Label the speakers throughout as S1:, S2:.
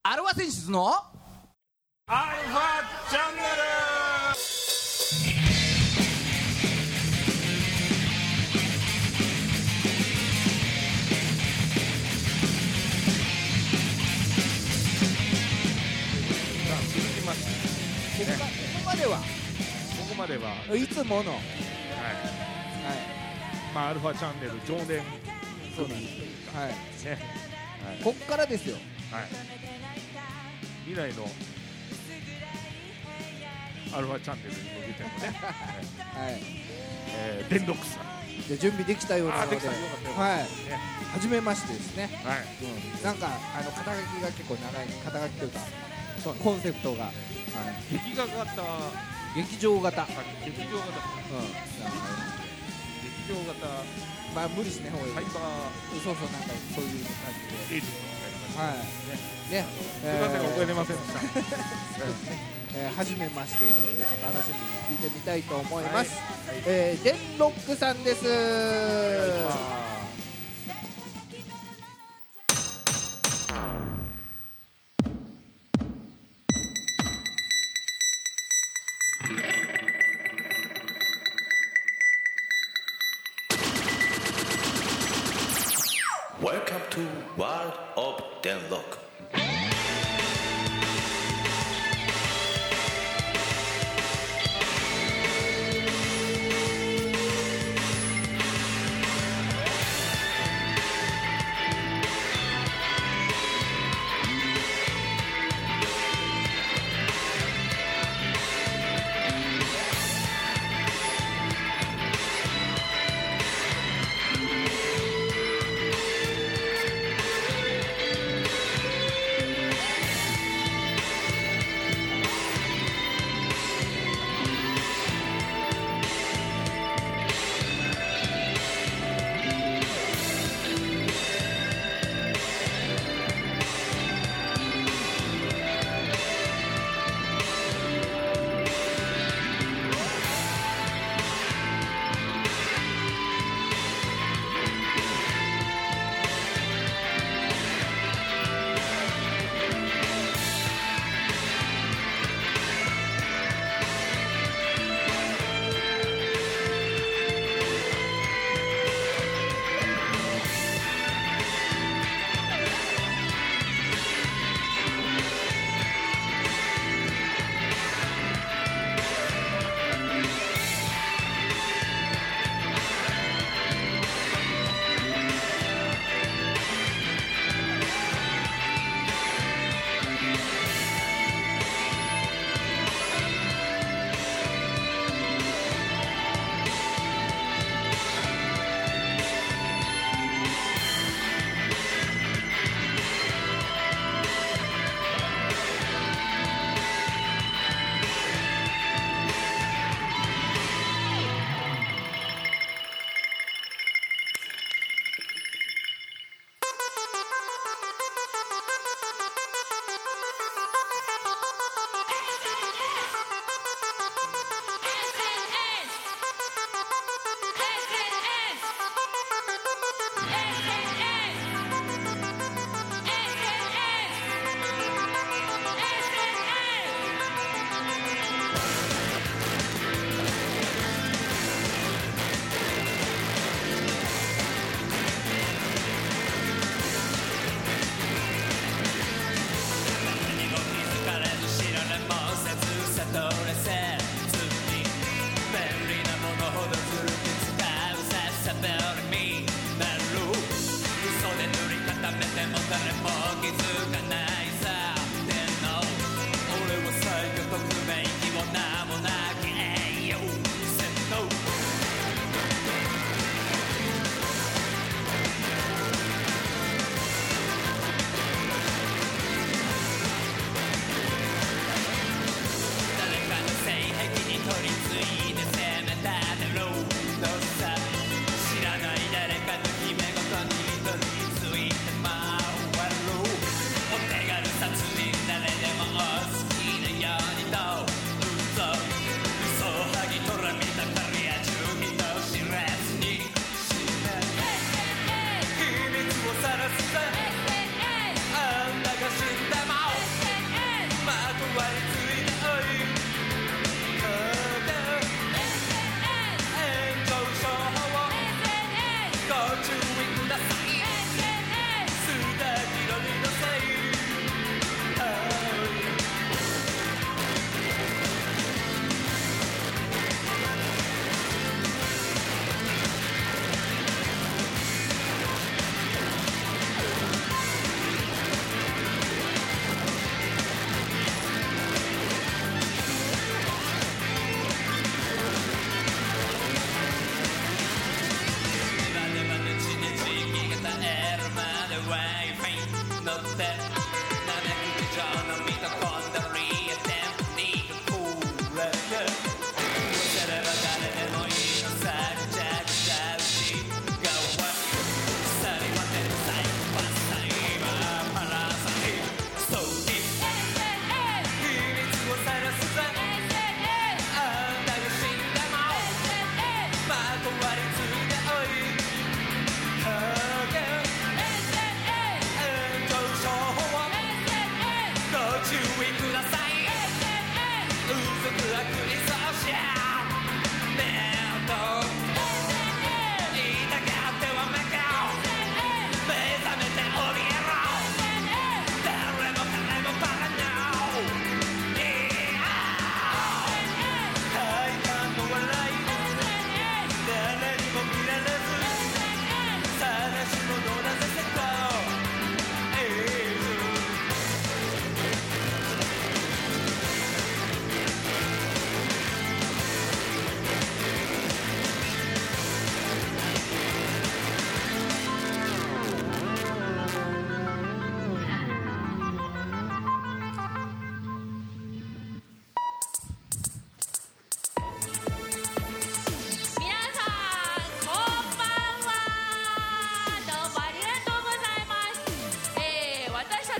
S1: アルファ選出の
S2: アルファチャンネル。続きましてね、
S1: ここまでは
S2: ここまではい
S1: つもの、
S2: まあアルファチャンネル常連
S1: そうなんです
S2: 組というか
S1: はい、
S2: ね、
S1: こっからですよ。
S2: はい未来のアルファチャンネルに向けてのね、
S1: はい
S2: デンロックスさん、
S1: で準備できたようなので、
S2: できた、よかったよか
S1: はい、
S2: ったですね。
S1: 初めましてですね。
S2: はい
S1: なんか肩書きが結構長い、肩書きというか
S2: そう
S1: コンセプトが、
S2: 劇画型、
S1: 劇場型、
S2: 劇場型、劇場型
S1: まあ無理しない方がいい。
S2: サイバー
S1: そうなんかそういう感じで、
S2: エージェントみたいな感じ
S1: ね、
S2: すいません、覚えれませんでした。
S1: 初めましてなので楽しみに聞いてみたいと思います。
S2: はい
S1: デンロックさんです。
S3: Welcome to World of Denlock.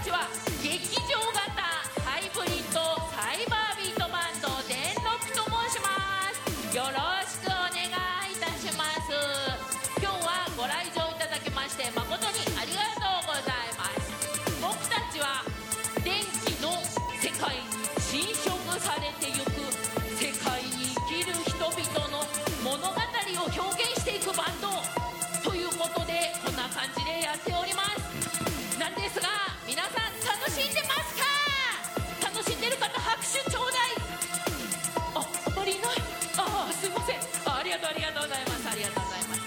S4: ちは劇場型ハイブリッドサイバービートバンド電録と申します。よろしくお願いいたします。今日はご来場いただきまして誠にありがとうございます。僕たちは電気の世界に侵食されてゆく世界に生きる人々の物語を表現していくバンドということでこんな感じでやっております。なんですが皆さん楽しんでますか？楽しんでる方拍手ちょうだい。あまりいない。すいません。ありがとうございます。ありがとうございます。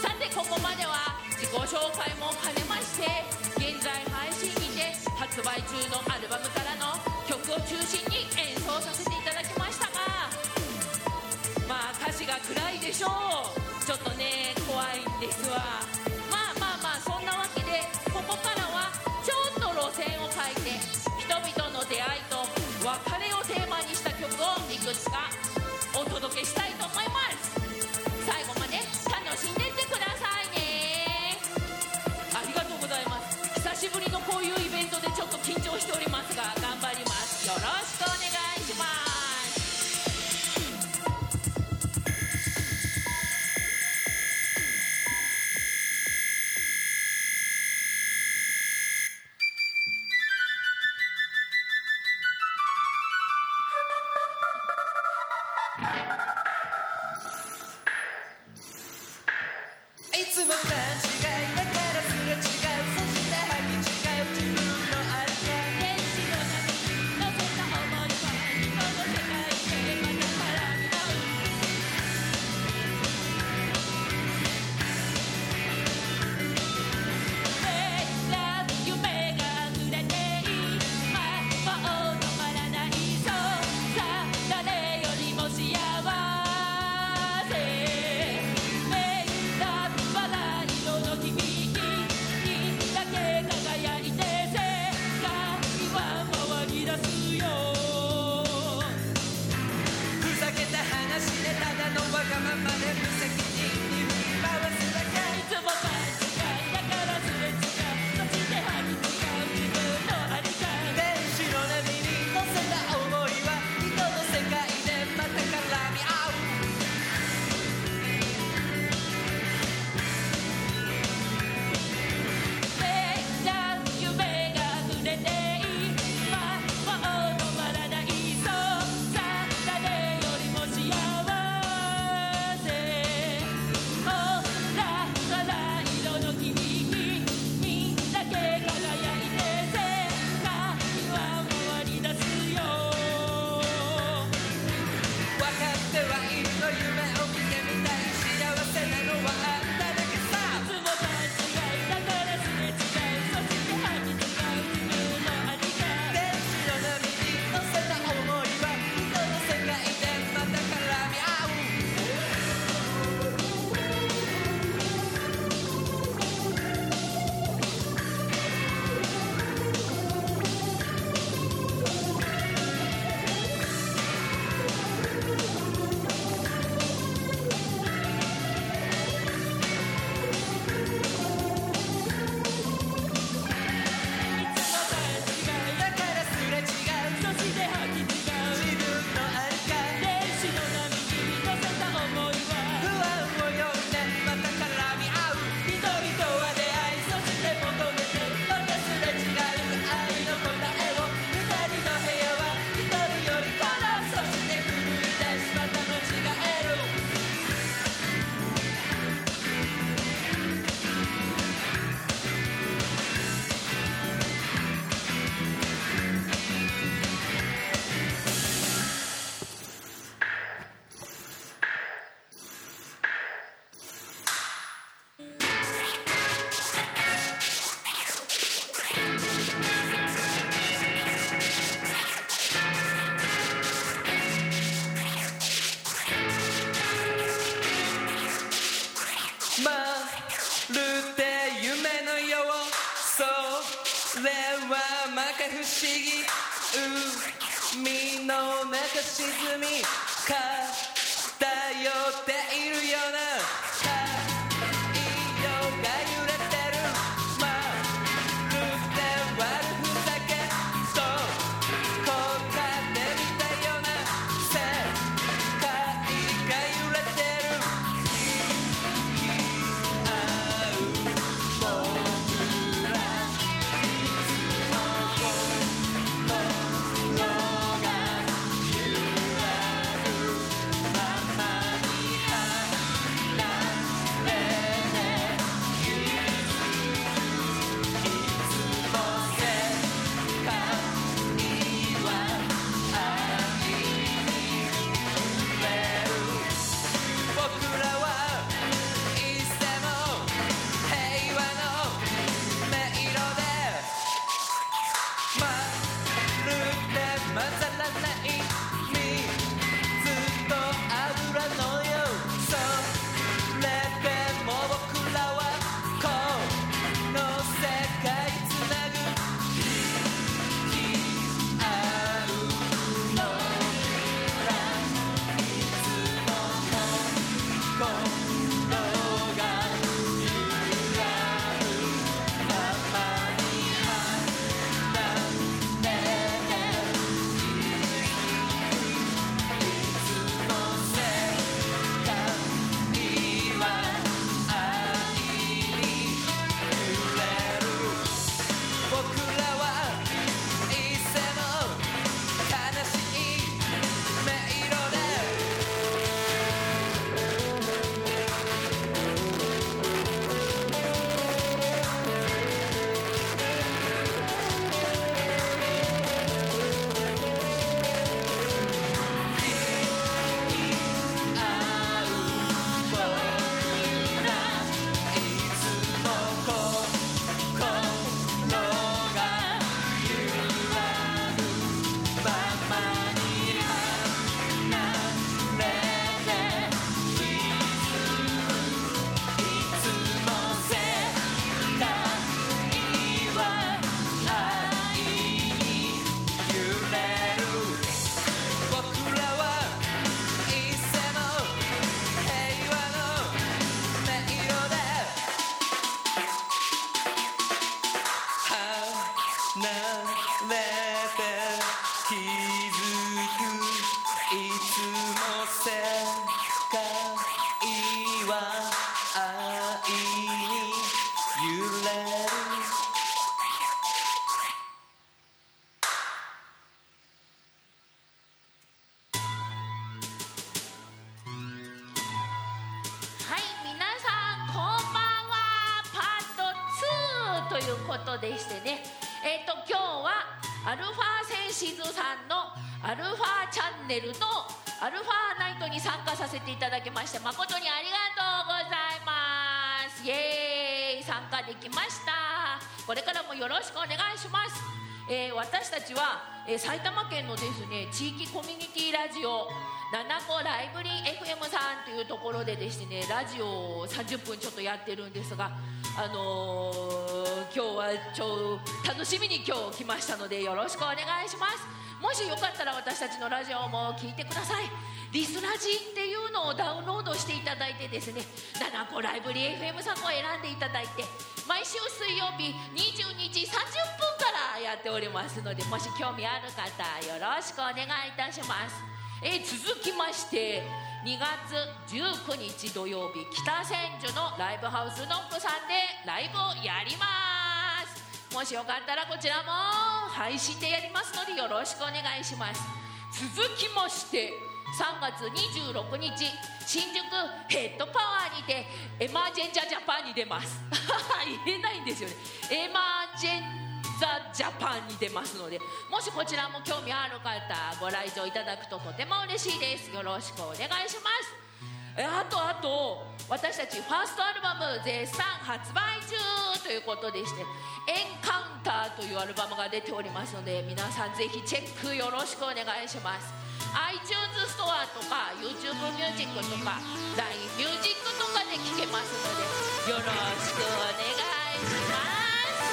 S4: さてここまでは自己紹介も兼ねまして現在配信にて発売中のアルバムからの曲を中心に演奏させていただきましたが、まあ歌詞が暗いでしょう。ちょっとね怖いんですわ。まあそんなわけでここからはちょっと路線を変えて人々の出会いと別れをテーマにした曲をいくつかお届けしたいと思います。最後まで楽しんでってくださいね。ありがとうございます。久しぶりのこういうイベントでちょっと緊張しておりますが頑張ります。よろしくお願いします。
S5: いつも勘違いだからすれ違う、そして履き違う自分のありが
S4: 天使の波に乗せた想いは人の世界でまた絡み合う。夢が溢れて今もう止まらないそうさ誰よりも幸せメイラバラ色の響きにだけ輝いて世界は回り出すよ。
S5: ふざけた話でただのわがままで無責任に振り回すだけ。
S4: いつも勘違いだからすれ違う、そして履き違う自分のありが
S5: 天使の波に乗せた想いは人の世界でまた絡み合う。
S4: 夢が溢れて今もう止まらないそうさ誰よりも幸せほら空色の響きにだけ輝いて世界は回り出すよ。
S5: 分かってはいるの、夢を見てみたい、幸せなのはあんただけさ。
S4: いつも勘違いだからすれ違う、そして履き違う自分のありが
S5: 天使の波に乗せた想いは人の世界でまた絡み合う。だからすれ違う、
S4: そして履き違う
S5: 自分のありか
S4: 天使の波に乗せた想い
S5: 不
S4: は
S5: 安を呼んでまた絡み合う。人々は出会い、そして求めてまたすれ違う愛の答えを。二人の部屋は一人よりかな、そして狂い出しまた間違える。まるで夢のよう、それはまか不思議。海の中沈み漂っているような太陽が揺れてる。まるで悪ふざ混ざらない水と油のようそれでも僕らはこの世界つなぐ息あるのらいつも心が揺らぐままに離れていつも世界は愛に揺れる僕らは一世の悲しい音色で合う僕らいつも心が揺らぐままに離れていつも世界は愛に揺れる僕らは一世の平和の音色で離れて気づくいつも世界は愛に揺れる
S4: はい、皆さんこんばんは。パート2ということでしてね、今日はアルファセンシズさんのアルファチャンネルのアルファナイトに参加させていただきまして誠にありがとうございます。イエーイ、参加できました。これからもよろしくお願いします。私たちは、埼玉県のですね地域コミュニティラジオ七子ライブリー FM さんというところでですねラジオを30分ちょっとやってるんですが、今日は楽しみに今日来ましたのでよろしくお願いします。もしよかったら私たちのラジオも聞いてください。リスラジっていうのをダウンロードしていただいてですね七子ライブリー FM さんを選んでいただいて毎週水曜日22時30分からやっておりますのでもし興味ある方よろしくお願いいたします。続きまして2月19日土曜日北千住のライブハウスノックさんでライブをやります。もしよかったらこちらも配信でやりますのでよろしくお願いします。続きまして3月26日新宿ヘッドパワーにてエマージェンザジャパンに出ます言えないんですよね。エマージェンザジャパンに出ますのでもしこちらも興味ある方ご来場いただくととても嬉しいです。よろしくお願いします。あと私たちファーストアルバム絶賛発売中ということでしてエンカウンターというアルバムが出ておりますので皆さんぜひチェックよろしくお願いします。 iTunes ストアとか YouTube ミュージックとか LINE ミュージックとかで聴けますのでよろしくお願いします。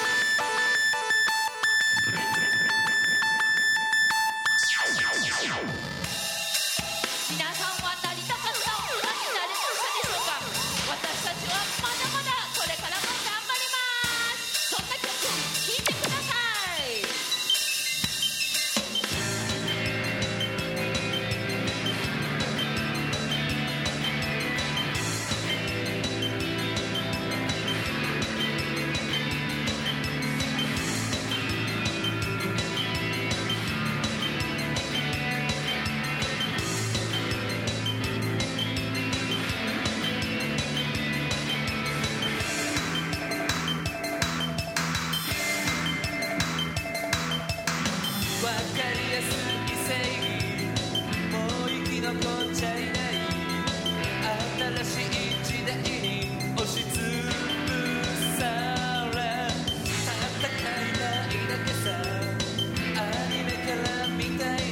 S4: 皆さんはなりたかった大人になれましたでしょうか。私たちはまだまだこれからも頑張ります。そんな曲聴いてください。
S5: わかりやすい正義もう生き残っちゃいない新しい時代に押しつぶされ戦いないだけさアニメから見たい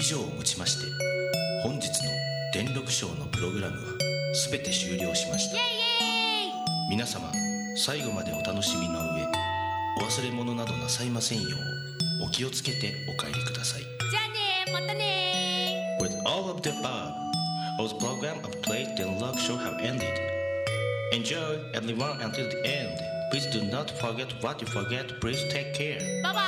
S3: 上をもちまして本日の電力ショーのプログラムは全て終了しました。皆様最後までお楽しみの上お忘れ物などなさいませんようお気をつけてお帰りください。
S4: じゃあねまたね
S3: With all of the above, all the program of today's Denlock Show have ended. Enjoy everyone until the end. Please do not forget what you forget. Please take care.
S4: バイバイ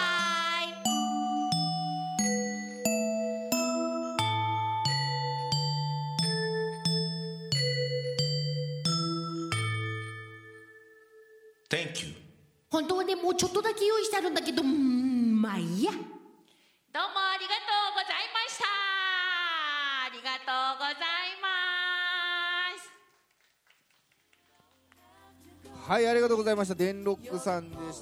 S3: Thank you.
S6: 本当はねもうちょっとだけ用意してあるんだけどまあいいや。
S4: どうもありがとうございました。ありがとうございます。
S1: はい、ありがとうございました。電ロックさんでした。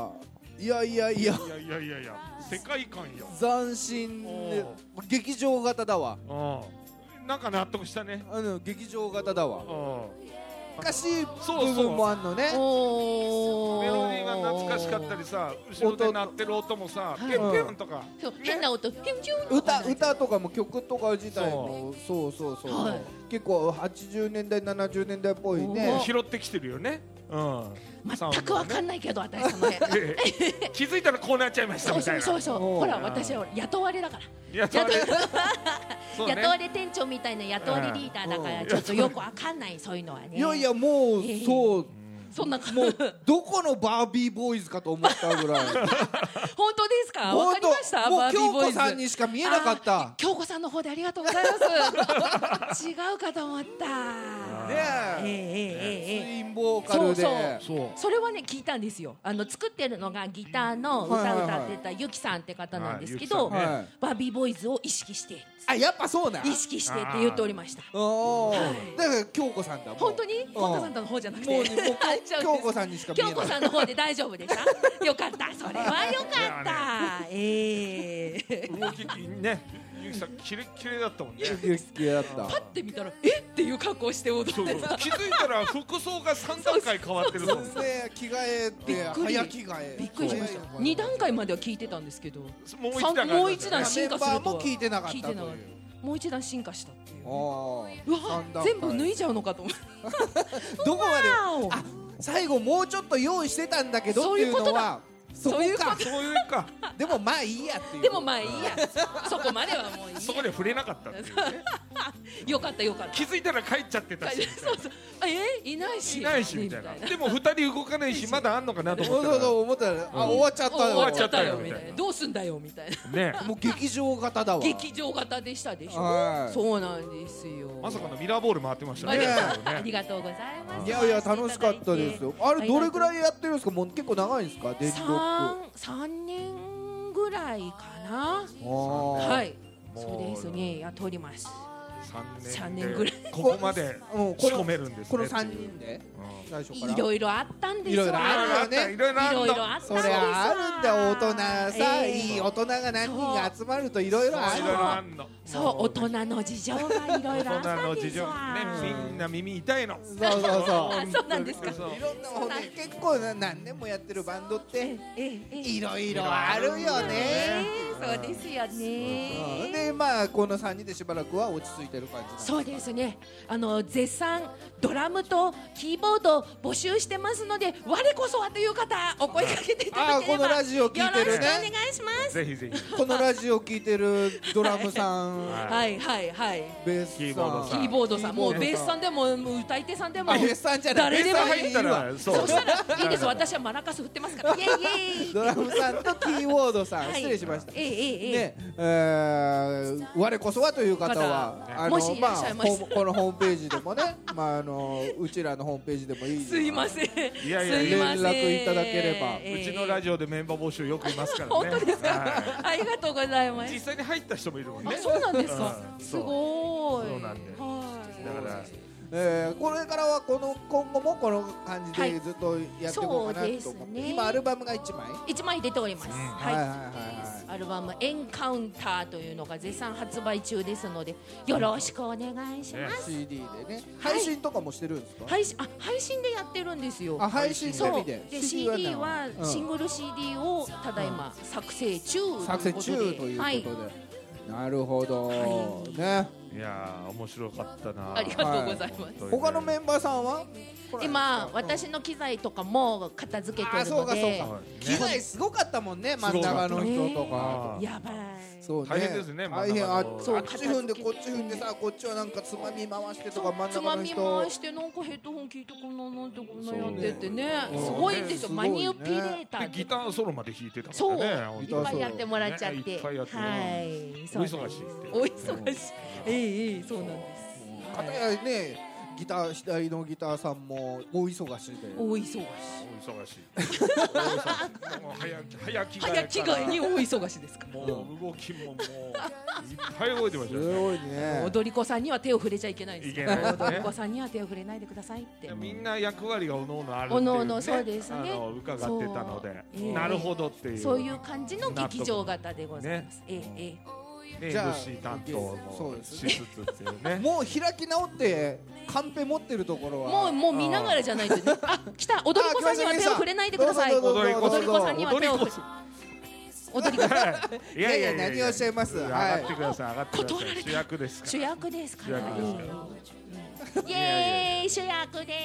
S1: いや
S2: いや世界観よ。
S1: 斬新で劇場型だわ。
S2: なんか納得したね。
S1: 劇場型だわ。懐かしい
S2: そう
S1: 部分もあんのね。
S2: メロディーが懐かしかったりさ、後ろで鳴ってる音もさ、ピュンピュンとか、
S4: そう変な音ピュンピュンとか
S1: 歌とかも曲とか自体もそう、
S4: はい、
S1: 結構80年代70年代っぽいね。
S2: 拾ってきてるよね。
S4: 全く分かんないけど私その辺
S2: 気づいたらこうなっちゃいましたみたいな。
S4: そうほら私は雇われだから雇われ店長みたいな雇われリーダーだからちょっとよく分かんないそういうのはね。
S1: いやもうそう
S4: そんな
S1: もうどこのバービーボーイズかと思ったぐらい
S4: 本当ですか。わかりました。
S1: もう
S4: バービーボーイズ
S1: 京子さんにしか見えなかった。
S4: 京子さんの方でありがとうございます違うかと思った
S1: ねえツインボーカルで
S4: それはね聞いたんですよ。作ってるのがギターの歌歌ってたゆきさんって方なんですけど、バービーボーイズを意識して
S1: やっぱそうな
S4: 意識してって言っておりました。
S1: だから京子さんだもん。
S4: 本当に本田さんの方じゃなくて
S1: 京子さんにしか見えない。
S4: 京子さんの方で大丈夫でしたよかったそれはよかった
S2: 動きねゆきさんキレッキレだったもんね。
S1: キレッキレだった。
S4: パッて見たらえっていう格好して踊ってた。
S2: 気づいたら服装が3段階変わってるもんね。
S1: 着替えて早着替え
S4: びっくりしました。2段階までは聞いてたんですけど
S2: もう一段
S1: メン
S2: 進化する
S1: バーも聞いてなかったという。
S4: もう一段進化したっていう。うわ
S1: 段階
S4: 全部脱いじゃうのかと思って
S1: どこまで最後もうちょっと用意してたんだけどっていうのは
S4: そういうか
S1: でもまあいいやっていう。
S4: でもまあいいやそこまではもういいや。
S2: そこで触れなかったっていうね。
S4: よかったよかった。
S2: 気づいたら帰っちゃってたし
S4: いないし
S2: みたいな。でも2人動かないしまだあんのかなと思ったら
S1: 終わっちゃった
S2: よみたいな。
S4: どうすんだよみたいなね。
S1: もう劇場型だわ。
S4: 劇場型でしたでしょ。そうなんですよ。
S2: まさかのミラーボール回ってましたね。
S4: ありがとうございます。
S1: いや楽しかったですよ。あれどれぐらいやってるんですか。もう結構長いんですか。電力
S4: 3年ぐらいかな。はいそうですねやっております。3年ぐらい
S2: ここまで仕込めるんですね。
S1: この3人で最初から
S4: いろいろあったんですよ。
S1: いろいろあるよね。
S4: いろいろあったんですよ。
S1: それあるんだよ。大人さいい大人が何人が集まるといろいろあるの。
S4: そう大人の事情がいろいろあったんですわ。
S2: みんな耳痛いの。
S4: そうなんですか。
S1: いろんな結構何年もやってるバンドっていろいろあるよね。
S4: そうですよね。
S1: でまあこの3人でしばらくは落ち着いてる感じ。
S4: そうですね。絶賛ドラムとキーボード募集してますので我こそはという方お声掛けていただければ
S1: このラジオ聞いてるね。
S4: よろしくお願いします。
S2: ぜひぜひ。
S1: このラジオ聞いてるドラムさん
S4: はい
S1: ベースさん
S2: キー
S4: ボードさんもうベースさんでも歌い手さんでも
S1: ベースさんじゃない
S4: 誰でもいい
S1: わ。
S4: そしたらいいです。私はマラカス振ってますからイエイイエイ。
S1: ドラムさんとキーボードさん失礼しましたね。我こそはという方は
S4: もしいらっしゃいましたら
S1: このホームページでもねうちらのホームページでもいい。
S4: すいません。
S1: 連絡いただければ。
S2: うちのラジオでメンバー募集よくいますからね。
S4: 本当ですか。ありがとうございます。
S2: 実際に入った人もいるもんね。
S4: そうなんですか。すごい。
S2: そうなんで。だから
S1: これからは今後もこの感じでずっとやっていこうかなと思って。今アルバムが1枚
S4: 出ております。アルバムエンカウンターというのが絶賛発売中ですのでよろしくお願いします。
S1: CD でね配信とかもしてるんですか。
S4: 配信でやってるんですよ。
S1: 配信のみで。
S4: で CD はシングル CD をただいま作成中ということで。
S1: なるほど、ね。
S2: いやー面白かったな。
S4: ありがとうございます。
S1: 他のメンバーさんは
S4: 今私の機材とかも片付けてる
S1: そうかそう
S4: ので、
S1: か、機材すごかったもんね、真ん中の人とか。
S4: やばい。
S1: そうね、
S2: 大変ですね。
S1: 大変。あっち
S4: そう
S1: 踏んでこっち踏んでさ、こっちはなんかつまみ回してとか、真ん
S4: つ
S1: 中の人
S4: まみ回してなんかヘッドホン聞いてこんななんてこんなやっててね、すごいんですよ。マニピレーター
S2: ギターソロまで弾いてた
S4: そう
S2: もんね。
S4: いっぱいやってもらっちゃって、
S2: いっぱいやってもらう
S4: はい、
S2: お忙しいって。
S4: お忙しい。そうなんです。
S1: 片やね、ギター左のギターさんも大忙しで。
S4: 大忙しい。
S2: お忙しい。もう早着
S4: 替えに大忙しですか。
S2: もう動きももういっぱい動いてましたよね。
S1: すごいね。
S4: 踊り子さんには手を触れちゃいけないです。
S2: いけないですね
S4: 踊り子さんには手を触れないでくださいって。
S2: みんな役割がおのおのあるっていう
S4: おのおのそうですね。
S2: 伺ってたので、
S4: そう
S2: なるほどっていう。
S4: そういう感じの劇場型でございます。
S2: じゃあ MC 担当もしつつっていうね。
S1: もう開き直ってカンペ持ってるところは
S4: もう見ながらじゃないとね。あ、来た。踊り子さんには手を触れないでください。
S2: 踊り子
S4: さんには手を触れ。踊り子さん。
S1: いやいや何をおっしゃいます。
S2: 上がってください。上がってください。主役ですから。
S4: 主役ですから。
S2: 主役ですから。
S4: イエーイ主役です。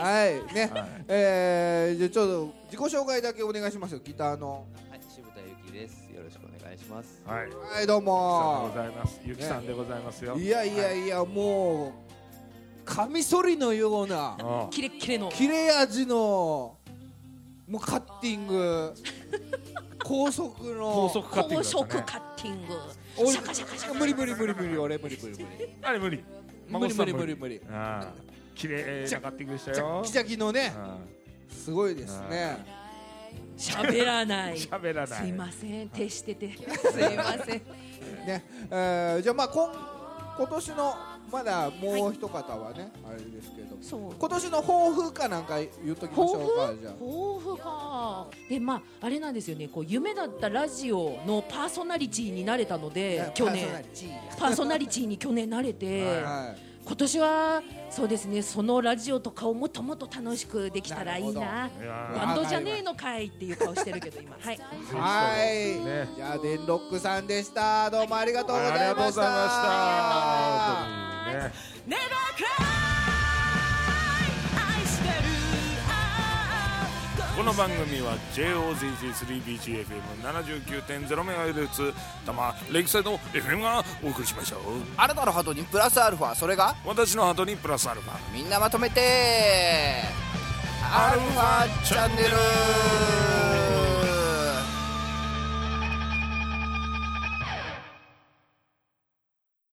S1: はいね。じゃあちょっと自己紹介だけお願いしますよ。ギターの。
S7: 渋田ゆきです。よろしくお願いします。
S1: はいどうも。
S2: ゆきさんでございますよ。
S1: いやもうカミソリのような
S4: キレッキレの
S1: 切れ味のもうカッティング高速カッ
S4: ティング
S1: 無理俺無理
S2: あれ無理
S1: 無理
S2: 綺麗なカッティングでしたよ。
S1: キチャキのねすごいですね。
S4: 喋らないすいません手しててすいません
S1: ね。じゃあまあ今年のまだもう一方はねあれですけど、今年の抱負かなんか言っときましょうか。じゃあ
S4: 抱負かで、まああれなんですよね、こう夢だったラジオのパーソナリティになれたので、去年パーソナリティに去年なれて今年はそうですね、そのラジオとかをもっともっと楽しくできたらいいな。バンドじゃねえのかいっていう顔してるけど今はい
S1: じゃあデンロックさんでした。どうもありがとうございました。
S2: ありがとうございました。
S5: Never cry 愛してる
S2: この番組は JOZZ3BGFM79.0MHz 多摩レイクサイド FM がお送りしました。
S8: あなたのハートにプラスアルファ、それが
S2: 私のハートにプラスアルファ、
S8: みんなまとめてアルファチャンネル。